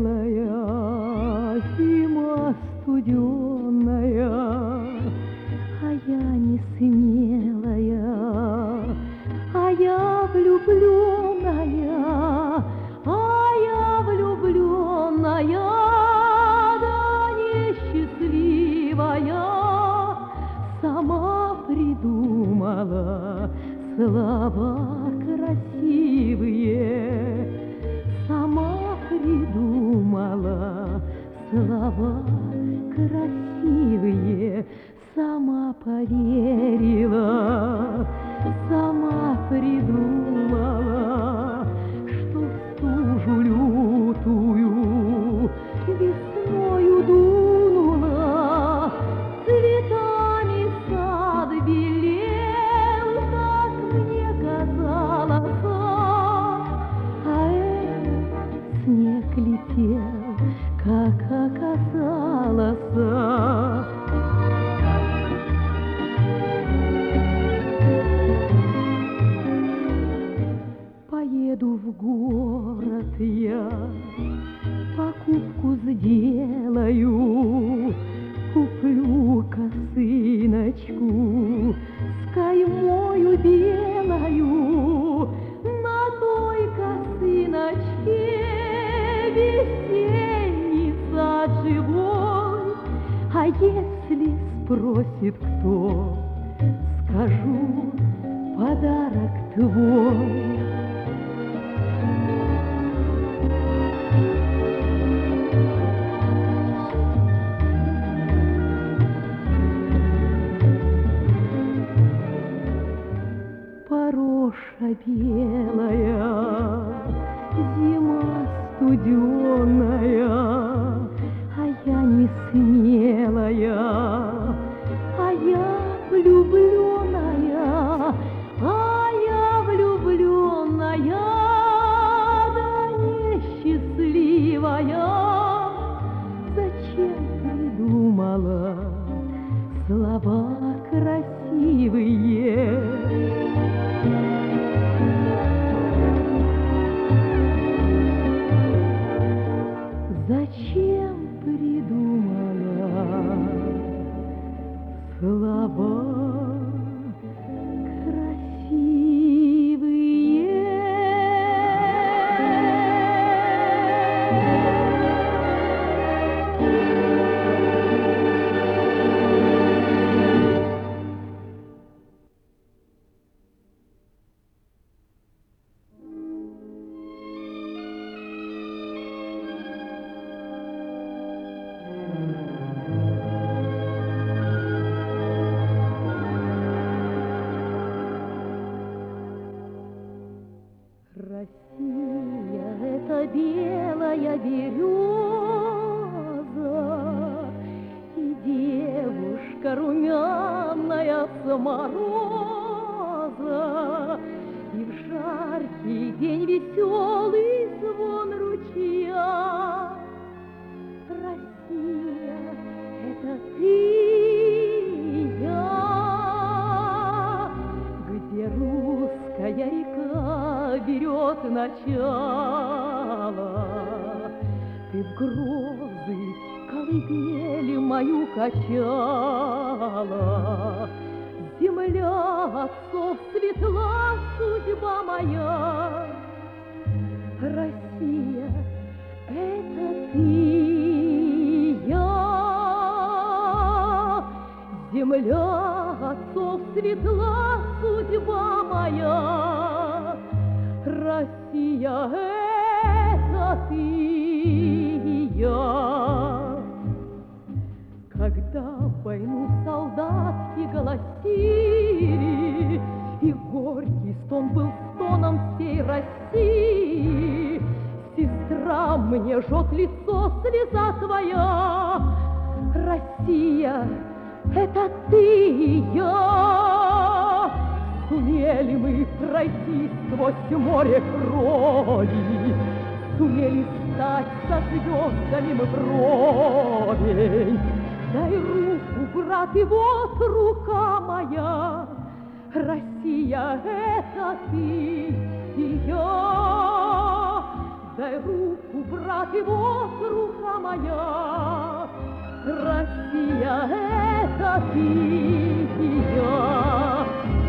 белая, зима студеная, а я не смелая, а я влюбленная, а я влюбленная, да несчастливая, сама придумала слова красивые, сама придумала слова красивые, сама поверила, сама придумала, что в стужу лютую весною дунула, цветами сад белел, как мне казалось, а этот снег летел, как оказалось. Поеду в город я, покупку сделаю, куплю косыночку с каймою белою, на той косыночке весенний сад живой. А если спросит кто, скажу: подарок твой. Пороша белая, зима студеная, а я не смелая, а я влюбленная, а я влюбленная, да несчастливая. Зачем придумала слова красивые? Зачем придумала слова Россия — это белая береза, и девушка румяная с мороза, и в жаркий день веселый звон ручья. Россия — это ты и я, где русская река берет начало. Ты в грозы колыбели мою качала. Земля отцов светла, судьба моя. Россия — это ты и я. Земля отцов светла, судьба моя. Россия — это ты и я. Когда в войну солдатки голосили, и горький стон был стоном всей России, сестра, мне жжет лицо слеза твоя. Россия — это ты и я. Сумели мы пройти сквозь море крови, сумели стать со звездами мы вровень. Дай руку, брат, и вот рука моя. Россия — это ты и я. дай руку, брат, и вот рука моя. Россия, это ты и я.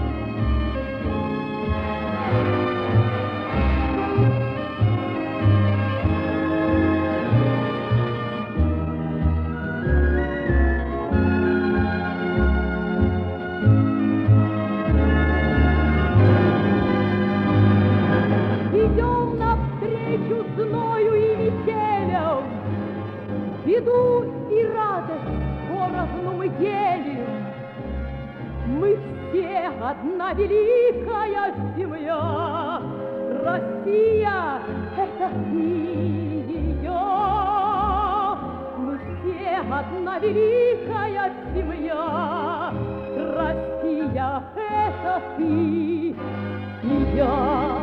Идем навстречу зною и метелям, беду и радость поровну мы делим. Мы все одна великая семья. Россия, это ты и я. Мы все одна великая семья. Россия, это ты и я.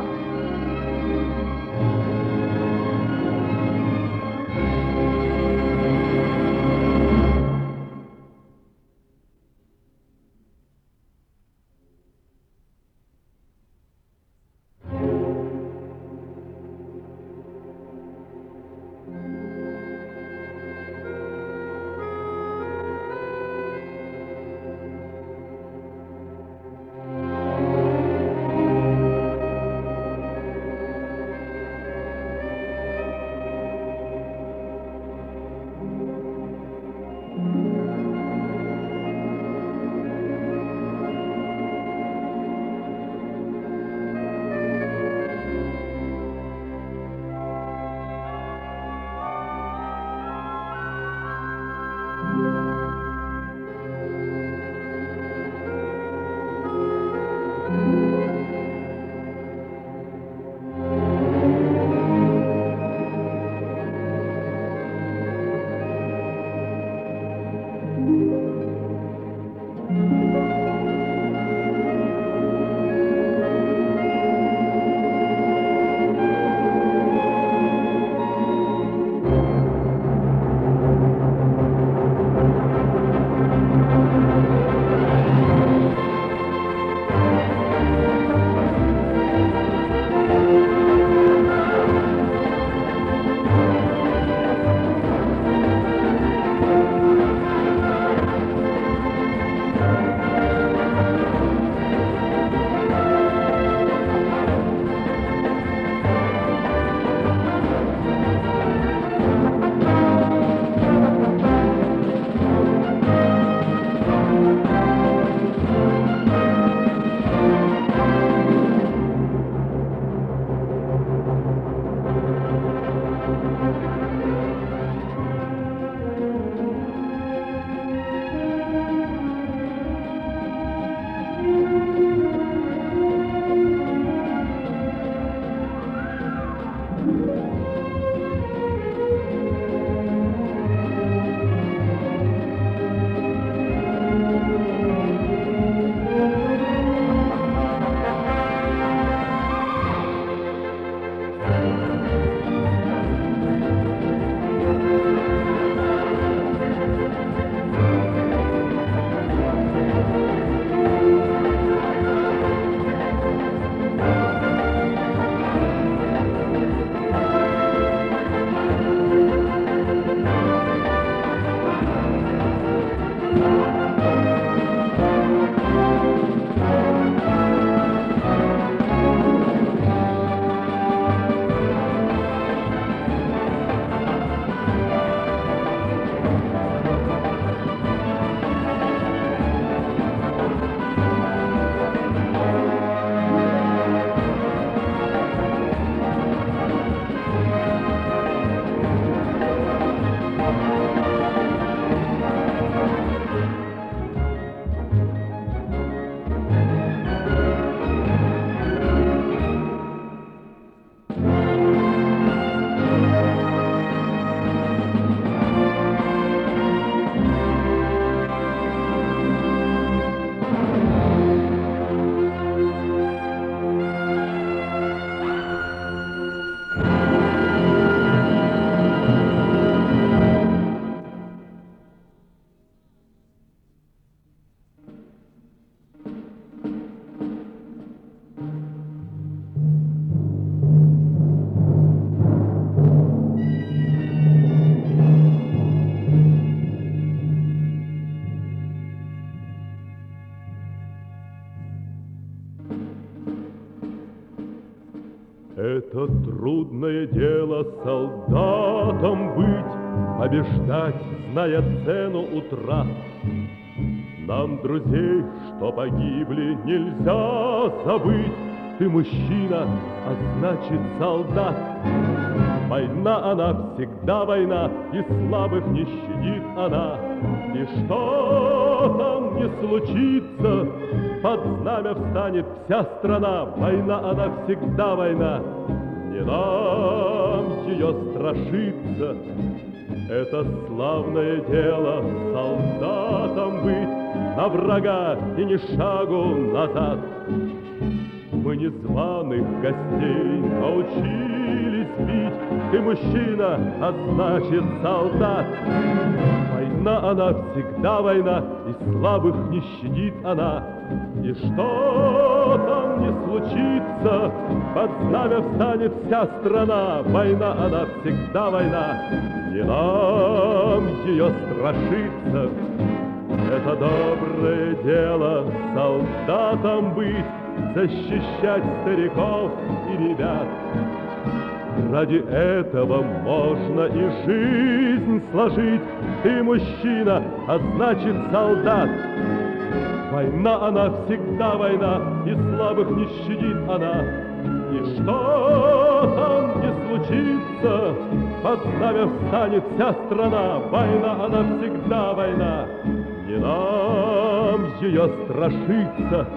Трудное дело солдатом быть, побеждать, зная цену утрат. Нам друзей, что погибли, нельзя забыть. Ты мужчина, а значит солдат. Война, она всегда война, и слабых не щадит она. И что там не случится, под знамя встанет вся страна. Война, она всегда война, не нам ее страшиться. Это славное дело солдатом быть, на врага и ни шагу назад. Мы незваных гостей научились бить. Ты мужчина, а значит солдат. Война, она всегда война, и слабых не щадит она. И что там не случится, под знамя встанет вся страна. Война, она всегда война, не нам ее страшиться. Это доброе дело солдатом быть, защищать стариков и ребят. Ради этого можно и жизнь сложить. Ты мужчина, а значит солдат. Война, она всегда война, и слабых не щадит она. И что там не случится, под знамя встанет вся страна. Война, она всегда война, не нам ее страшиться.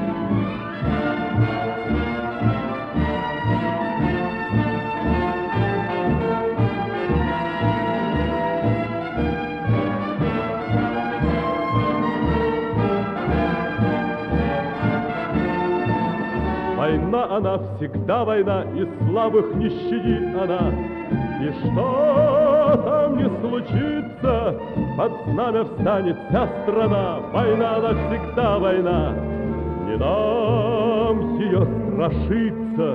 Война, она всегда война, и слабых не щадит она. И что там не случится, под знамя встанет вся страна. Война, она всегда война, не нам ее страшиться.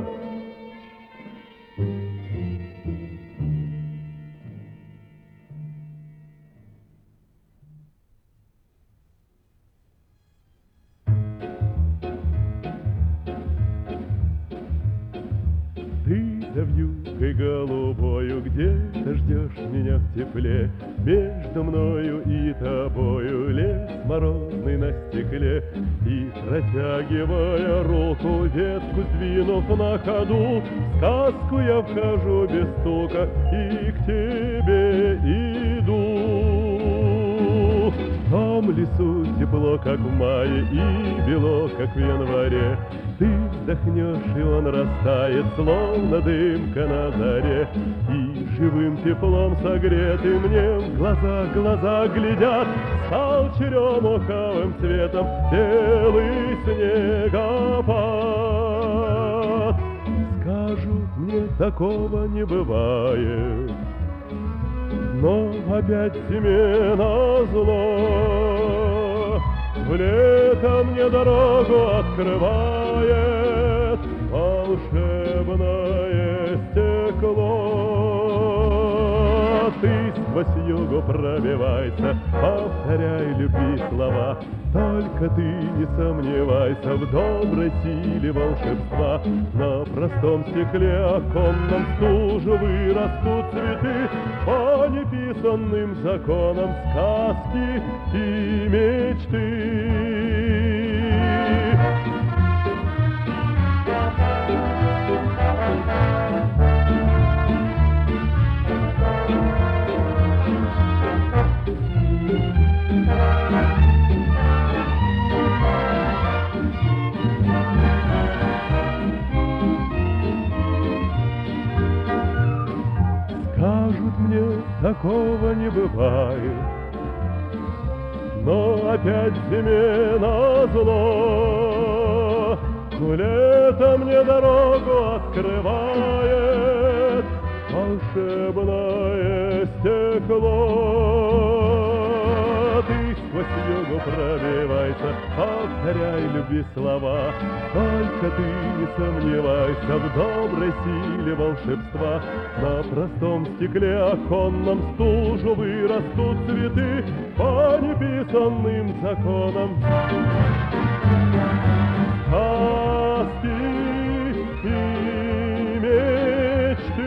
За вьюгой голубою где-то ждешь меня в тепле. Между мною и тобою лес морозный на стекле. И, протягивая руку, ветку сдвинув на ходу, в сказку я вхожу без стука и к тебе иду. В том лесу тепло, как в мае, и бело, как в январе. Ты вздохнешь, и он растает, словно дымка на заре. И живым теплом согреты мне в глаза глядят. Стал черемуховым цветом белый снегопад. Скажут мне, такого не бывает, но опять тебе назло. В лето мне дорогу открывает волшебное стекло. Ты сквозь югу пробивайся, повторяй любви слова. Только ты не сомневайся в доброй силе волшебства. На простом стекле оконном стужу вырастут цветы по неписанным законам сказки и мечты. Скажут мне, такого не бывает, но опять зиме назло. Лето мне дорогу открывает волшебное стекло. Ты сквозь югу пробивайся, повторяй любви слова. Только ты не сомневайся в доброй силе волшебства. На простом стекле оконном стужу вырастут цветы по неписанным законам. Сказки и мечты.